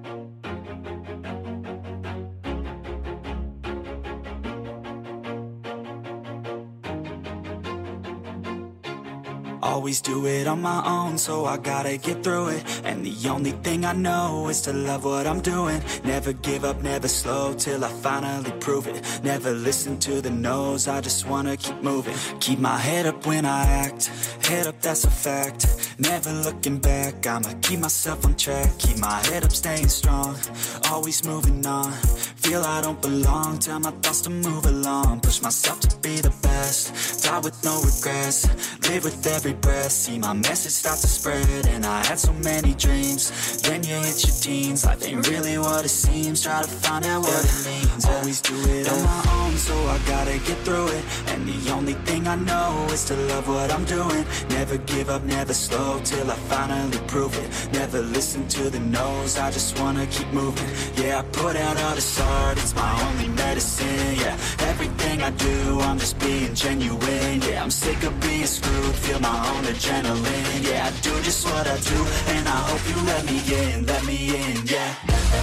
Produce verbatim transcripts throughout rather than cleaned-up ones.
Always do it on my own, so I gotta get through it. And the only thing I know is to love what I'm doing. Never give up, never slow, till I finally prove it. Never listen to the no's, I just wanna keep moving. Keep my head up when I act, head up, that's a fact. Never looking back, I'ma keep myself on track. Keep my head up, staying strong, always moving on. Feel I don't belong, tell my thoughts to move along. Push myself to be the best, die with no regrets. Live with every breath, see my message start to spread. And I had so many dreams, then you hit your teens. Life ain't really what it seems, try to find out what it means. Always do it on my own, so I gotta get through it. And the only thing I know is to love what I'm doing. Never give up, never slow, till I finally prove it. Never listen to the no's, I just wanna keep moving. Yeah, I put out all this art, it's my only medicine. Yeah, everything I do, I'm just being genuine. Yeah, I'm sick of being screwed, feel my own adrenaline. Yeah, I do just what I do, and I hope you let me in, let me in, yeah.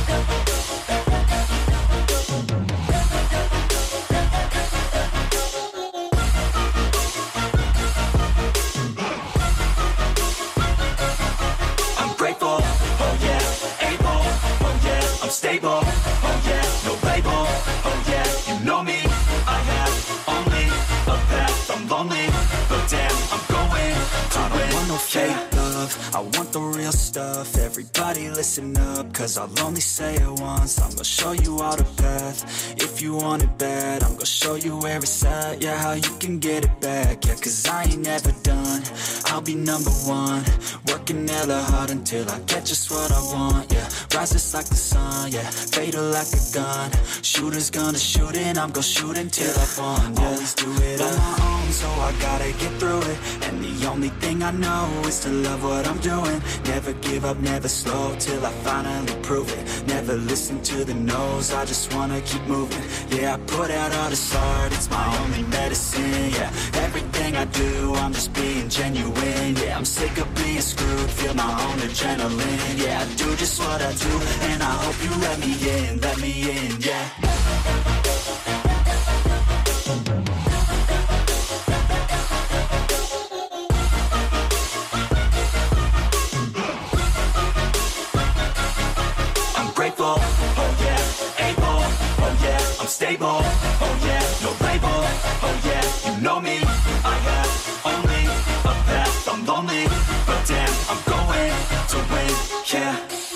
I'm grateful, oh yeah, able, oh yeah, I'm stable, oh yeah, no label, oh yeah, you know me, I have only a path, I'm lonely, but damn, I'm going to I don't want no fake love, I want the real stuff. Everybody listen up, cause I'll only say it once. I'm gonna show you all the path, if you want it bad. I'm gonna show you where it's at, yeah, how you can get it back. Yeah, cause I ain't never done, I'll be number one. Working hella hard until I get just what I want, yeah. Rises like the sun, yeah, fatal like a gun. Shooters gonna shoot and I'm gonna shoot until I won, yeah. Always do it on my own, so I gotta get through it. And the only thing I know is to love what I'm doing. Never give up, never slow, till I finally prove it. Never listen to the no's, I just wanna keep moving. Yeah, I put out all this art, it's my only medicine. Yeah, everything I do, I'm just being genuine. Yeah, I'm sick of being screwed, feel my own adrenaline. Yeah, I do just what I do, and I hope you let me in, let me in, yeah. Stable, oh yeah, no label, oh yeah, you know me, I have only a path, I'm lonely, but damn, I'm going to win, yeah.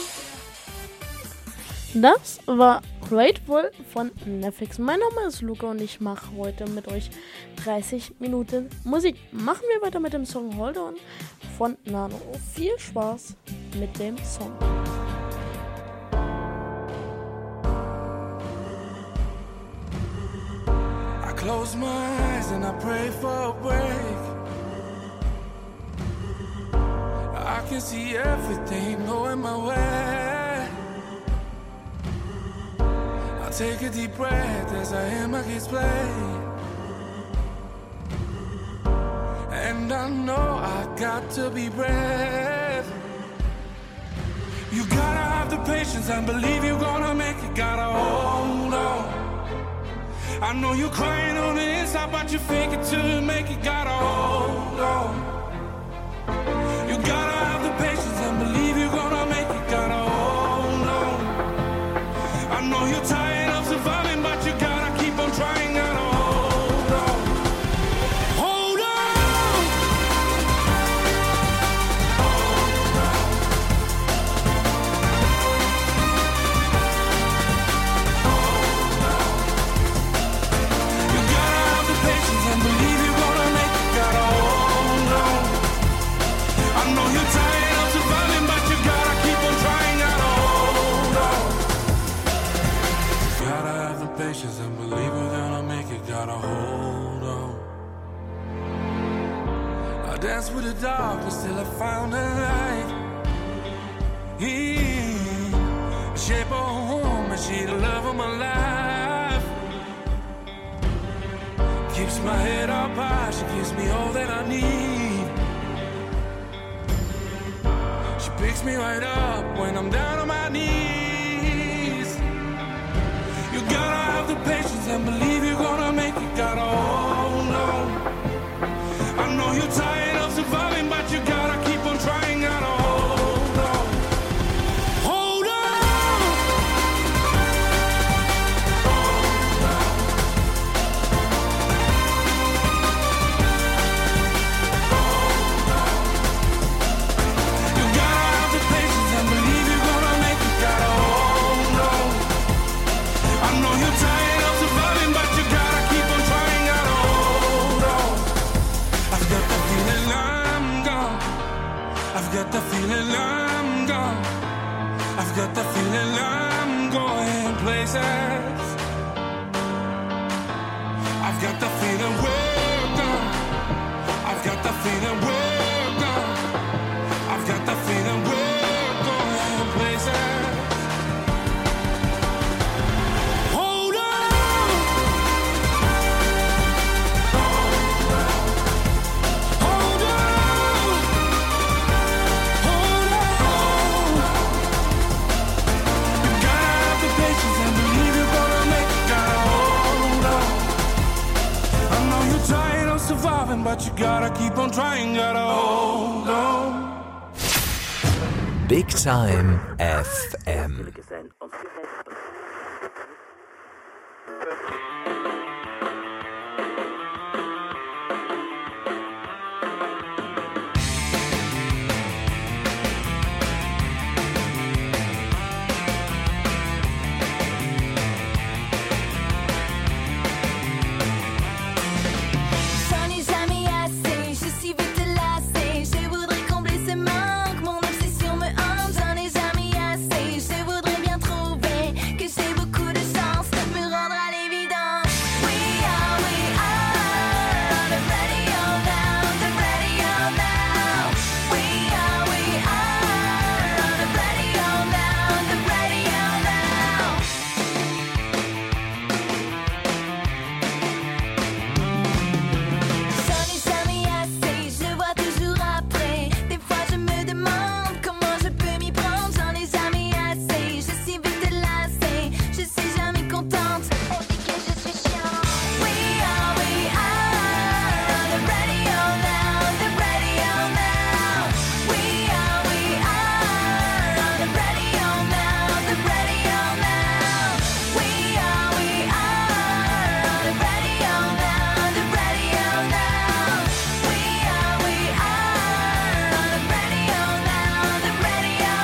Das war Grateful von Netflix. Mein Name ist Luca und ich mache heute mit euch dreißig Minuten Musik. Machen wir weiter mit dem Song Hold On von Nano. Viel Spaß mit dem Song. Close my eyes and I pray for a break. I can see everything going my way. I take a deep breath as I hear my kids play. And I know I got to be brave. You gotta have the patience and believe you're gonna make it. Gotta hold on. I know you're crying on the inside, but you fake it till you make it. Gotta hold on. You gotta have the patience and believe you're gonna make it. Gotta hold on. I know you're tired of surviving, but you gotta keep on trying. Gotta hold on. Hold on. Hold on. And believe you're gonna make it, gotta hold on. I know you're tired of surviving, but you gotta keep on trying, gotta hold on. Gotta have the patience and believe we're gonna make it, gotta hold on. I danced with the darkness till I found a light. Yeah. Shape of home and she the love of my life. Keeps my head up high, she gives me all that I need. She picks me right up when I'm down on my knees. patience and believe you're gonna make it. Gotta hold on. I know you're tired of surviving, but you gotta keep on trying. Gotta hold on. Hold on. Hold on. Hold on. You gotta have the patience and believe you're gonna make it. Gotta hold on. I know you're tired of surviving, but you gotta keep on trying. Gotta hold on. I've got the feeling I'm gone. I've got the feeling I'm gone. I've got the feeling I'm going places. I've got the feeling we're gone. I've got the feeling we're gone. I've got the feeling we're going places. Hold on. Hold on. Hold on. You gotta have the patience and believe you're gonna make it. Gotta hold on. I know you're tired of surviving, but you gotta keep on trying. Gotta hold on. Big Time F M. J'en ai jamais assez, je suis vite lassée. Je voudrais combler ce manque, mon obsession me hante. J'en ai jamais assez, je voudrais bien trouver que j'ai beaucoup de chance de me rendre à l'évidence. We are, we are on the radio now, the radio now. We are, we are on the radio now, the radio now. J'en ai jamais assez, je vois toujours après. Des fois je me demande comment je peux m'y prendre. J'en ai jamais assez, je suis vite lassée. Je suis jamais contente, on dit que je suis chiante. We are, we are on the radio now, the radio now. We are, we are on the radio now, the radio now. We are, we are on the radio now, the radio now. We are, we are on the radio now, the radio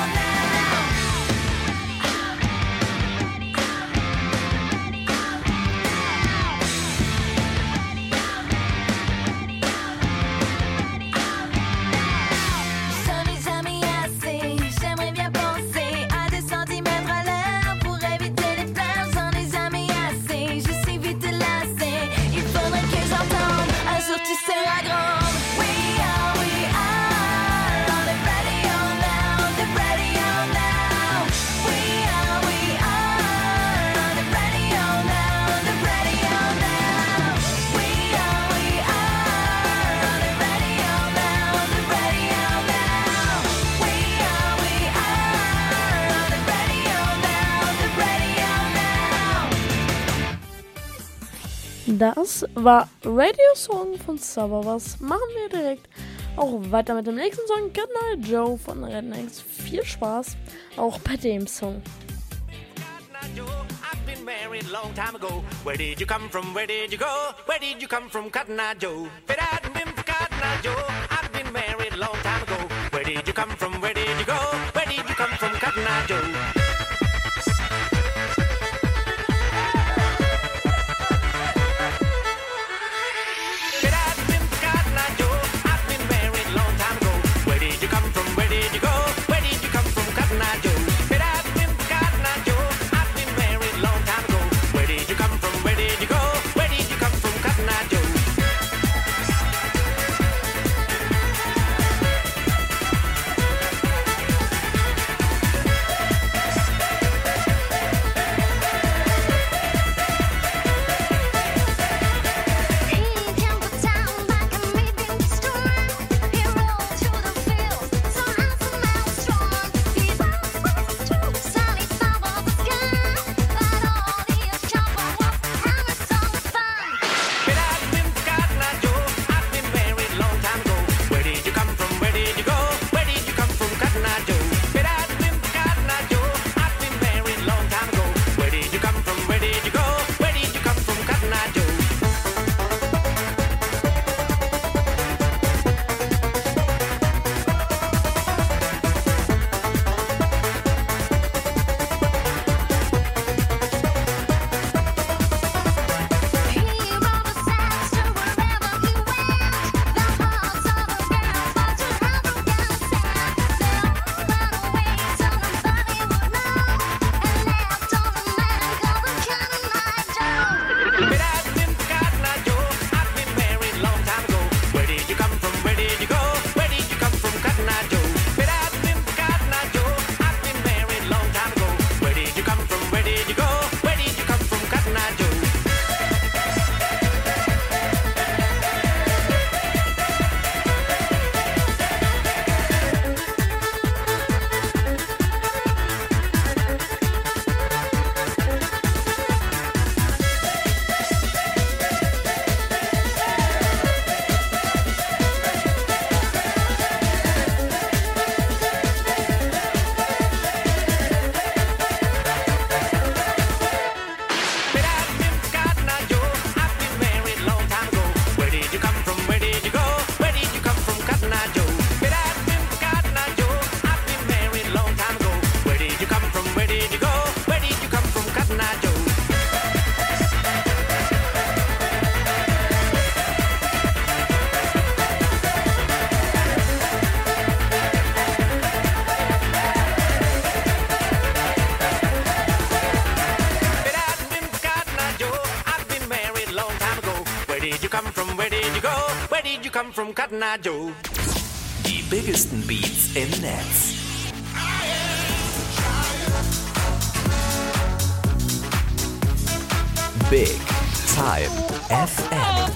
J'en ai jamais assez, j'aimerais bien penser à deux centimètres à l'heure pour éviter les pleurs. J'en ai jamais assez, je suis vite lassée. Il faudrait que j'entende, un jour tu seras grande. We are, we are on the radio now, the radio now. We are, we are on the radio now, the radio now. We are, we are on the radio now, the radio now. We are, we are on the radio now, the radio now. Das war Radio Song von Suburbs. Machen wir direkt auch weiter mit dem nächsten Song. Good Night Joe von Rednecks. Viel Spaß auch bei dem Song. Cotton Eye Joe, I've been married a long time ago. Where did you come from? Where did you go? Where did you come from, Cotton Eye Joe? If it hadn't been for Cotton Eye Joe, I've been married a long time ago. Where did you come from? Where did you go? Where did you come from, Cotton Eye Joe? If it hadn't been for Cotton Eye Joe, I've been married a long time ago. Where did you come from? Where did you go? Where did you come from, Cotton Eye Joe? If it hadn't been for Cotton Eye Joe, I've been married a long time ago. Where did you come from? Where did you go? Where did you come from, Cotton Eye Joe? did you come from, Cotton Eye Joe? Die biggesten Beats im Netz. Big Time F M.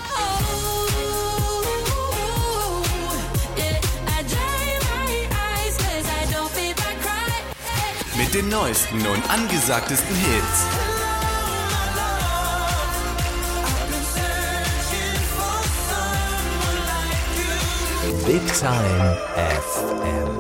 Mit den neuesten und angesagtesten Hits. Big Time F M.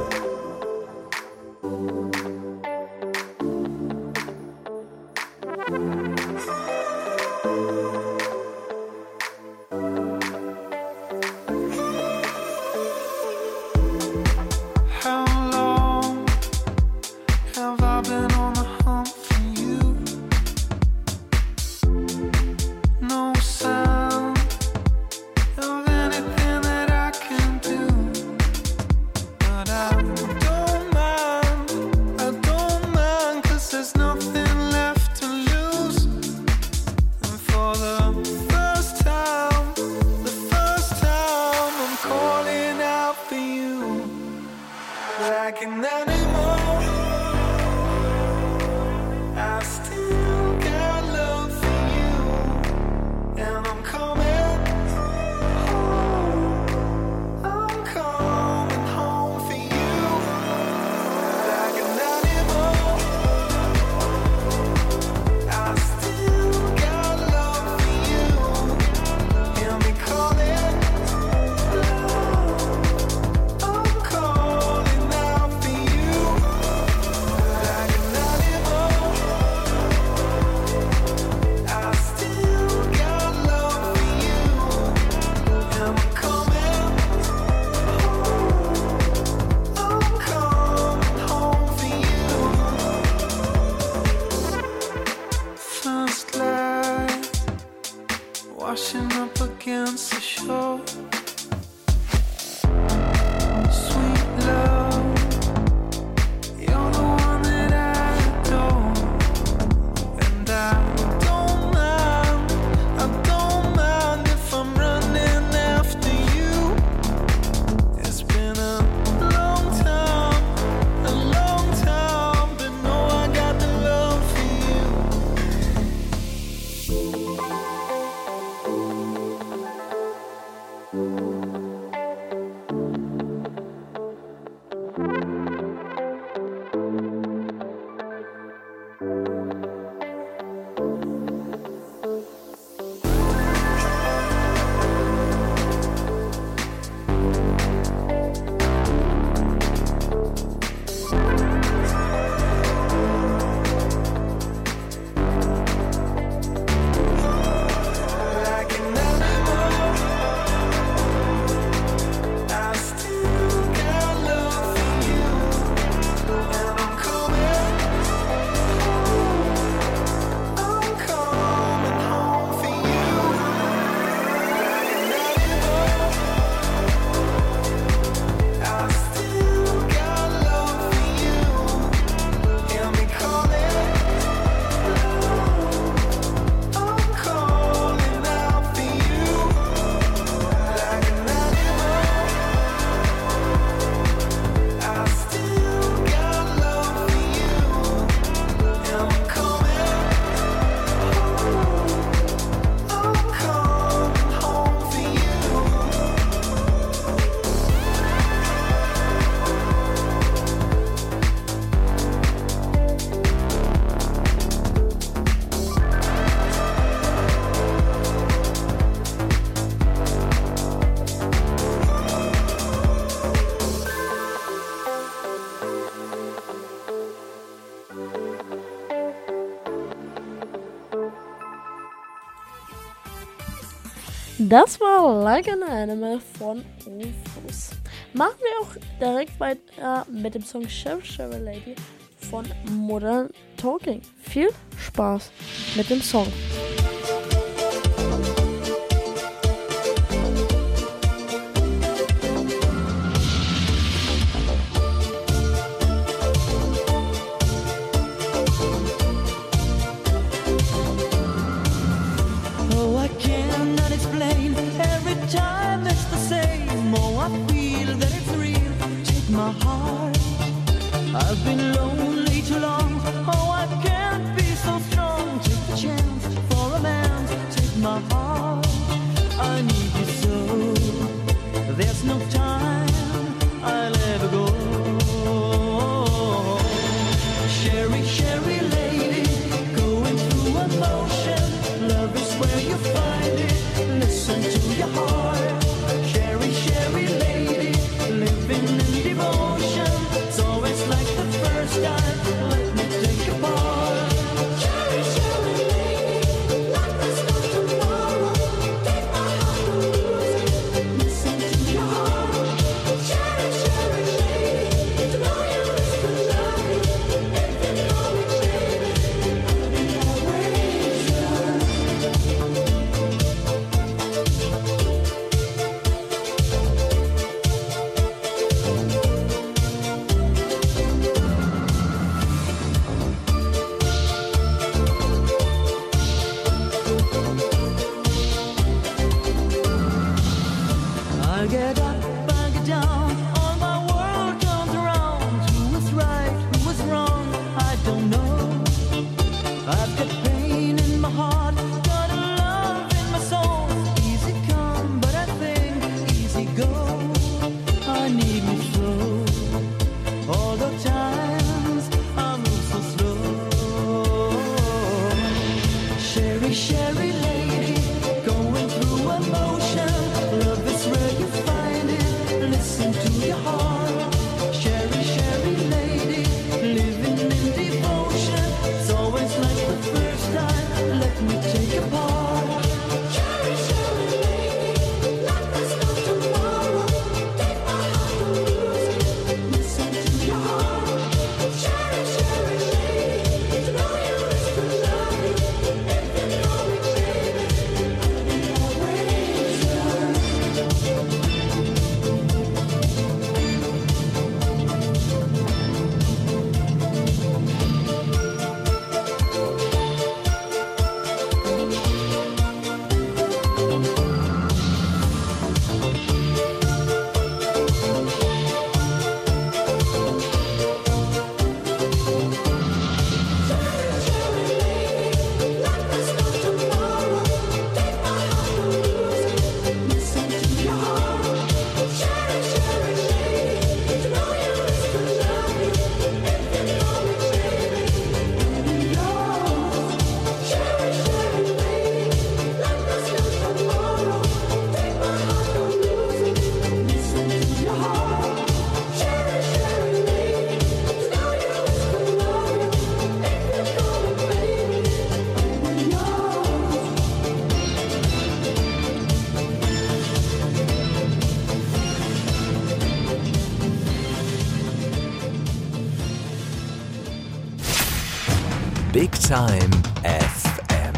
Das war Like an Animal von Rufus. Machen wir auch direkt weiter mit dem Song Chevy Chevy Lady von Modern Talking. Viel Spaß mit dem Song. Oh, I cannot explain. Every time it's the same. I've been lonely too long. Oh, I can't be so strong. Take the chance for a man. Take my heart. I need you so. There's no time. I'll ever go. Sherry, Sherry lady, going through emotion. Love is where you find it. Listen to your heart. Sherry, Sherry lady, living in devotion. It's always like the first time. Let me take a part. Sherry, Sherry lady, like there's no tomorrow. Take my heart and lose it. Listen to your heart. Sherry, Sherry lady, to know you is to love you. If you know me, baby, I'll be always yours. I get up, I get down, all my world comes around. Who was right, who was wrong, I don't know. I've got pain in my heart, got a love in my soul. Easy come, but I think easy go. I need me slow, all the times I move so slow. Sherry, Sherry lady, going through emotion. Love is where you find it. Listen to your heart. Sherry, Sherry lady, living in devotion. It's always like the first time. Let me take a part. Sherry, Sherry lady, like there's no tomorrow. Take my heart and lose it. Listen to your heart. Sherry, Sherry lady, to know you is to love you. If you know me, baby, I'll be always yours. Big Time F M.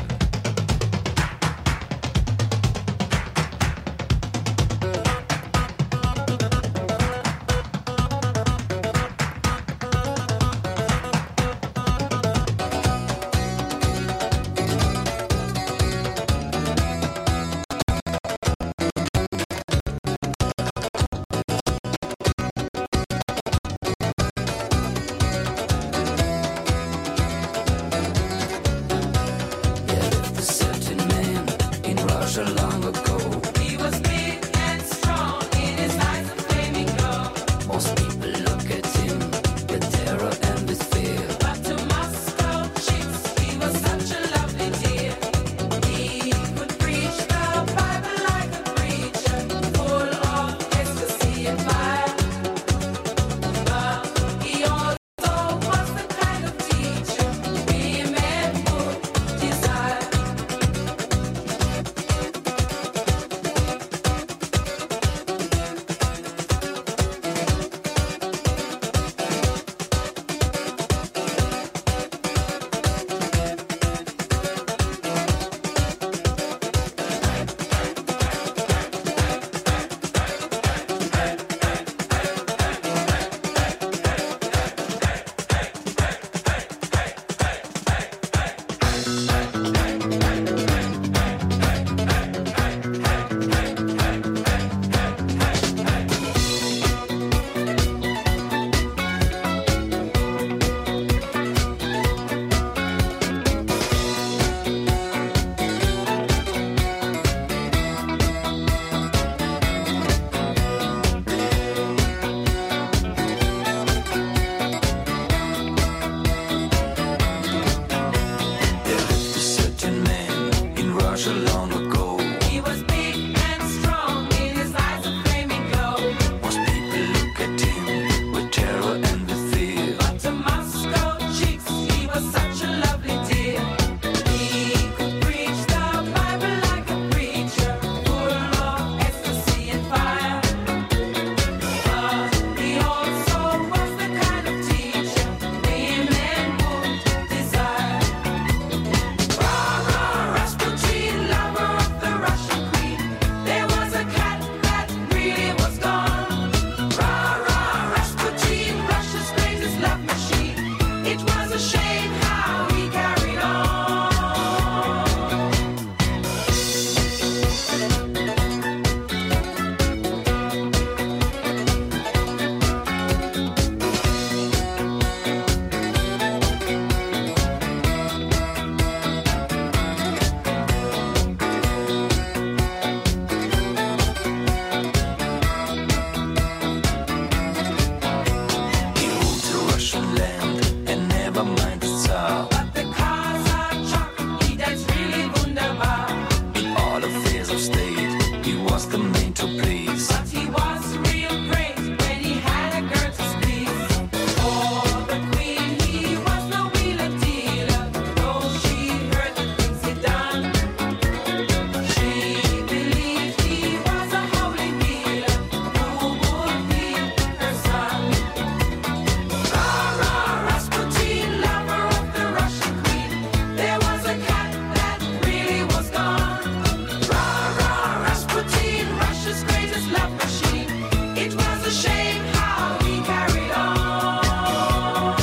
selber meint es zart. But the cars are chocolate, that's really wunderbar. In all affairs of state, he was the main to please. But he was real great when he had a girl to squeeze. For the queen, he was no wheeler dealer. Though she heard the things he done, she believed he was a holy healer who would be her son. Rah, rah, Rasputin, lover of the Russian queen. There was a cat that really was gone. Rah, rah, Rasputin, Russia's greatest love machine. It was a shame how he carried on.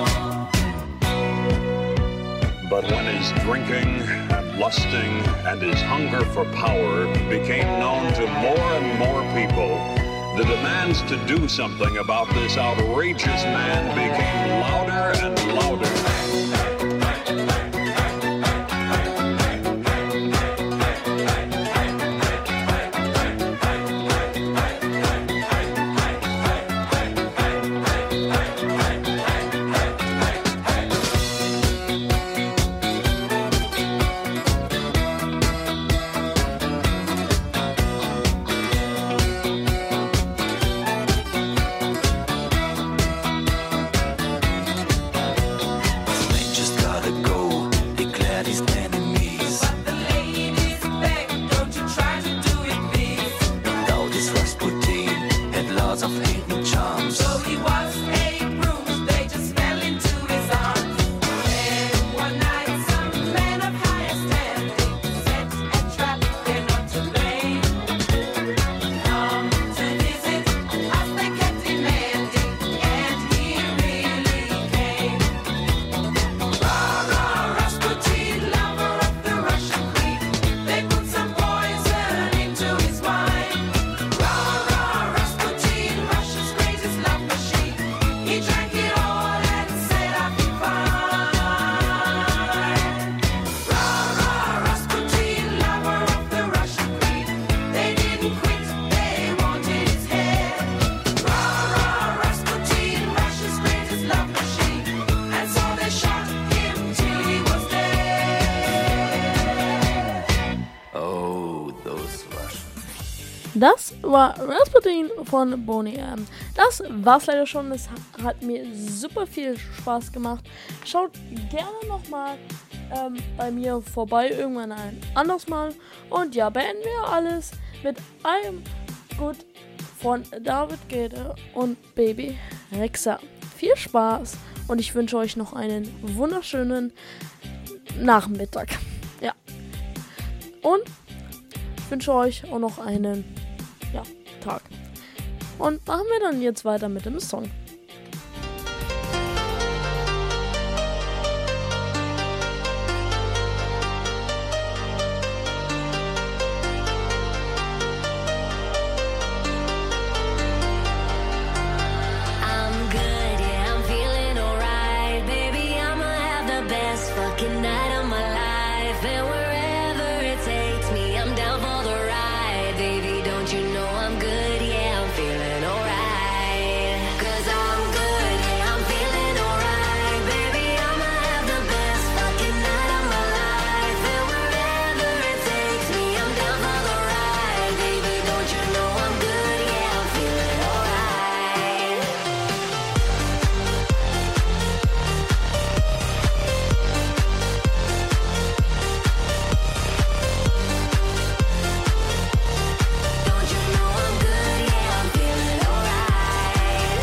But when his drinking and lusting and his hunger for power became known to more and more people, the demands to do something about this outrageous man became louder and louder. They just gotta go, declared his enemies. But the ladies begged, don't you try to do it, please. Now this Rasputin had lots of hidden charms. So he was a bruise, they just fell into his arms. And one night some men of higher standing set a trap, they're not to blame. Come to visit us, they kept demanding, and he really came. Rah, rah, Rasputin, lover of the Russian queen. They put some poison into his wine. Rah, rah, Rasputin, Russia's greatest love machine. He drank it all and said, I'll be fine. Rah, rah, Rasputin, lover of the Russian queen. They didn't quit, they wanted his head. Rah, rah, Rasputin, Russia's greatest love machine. And so they shot him till he was dead. Oh, those Russians. Das war Rasputin von Boney M. Das war's leider schon. Es ha- hat mir super viel Spaß gemacht. Schaut gerne nochmal ähm, bei mir vorbei, irgendwann ein anderes Mal. Und ja, beenden wir alles mit einem Gut von David Guetta und Baby Rexha. Viel Spaß und ich wünsche euch noch einen wunderschönen Nachmittag. Ja. Und ich wünsche euch auch noch einen ja, Tag. Und machen wir dann jetzt weiter mit dem Song. I'm good, yeah, I'm feeling alright. Baby, I'ma have the best fucking night of my life. And wherever it takes me, I'm down for the ride. Baby, don't you know I'm good, yeah, I'm feeling alright. 'Cause I'm good, yeah, I'm feeling alright. Baby, I'ma have the best fucking night of my life. And wherever it takes me, I'm down for the ride. Baby, don't you know I'm good, yeah, I'm feeling alright. Don't you know I'm good? Yeah, I'm feeling alright.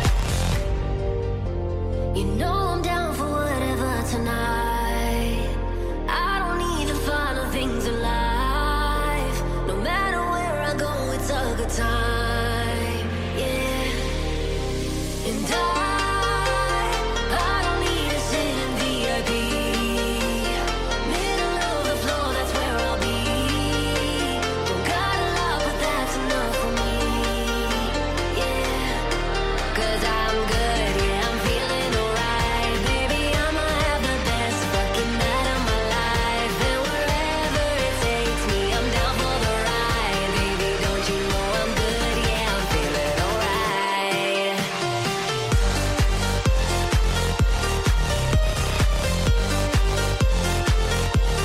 You know I'm down for whatever tonight. I don't need the final things in life. No matter where I go, it's a good time. Yeah. And I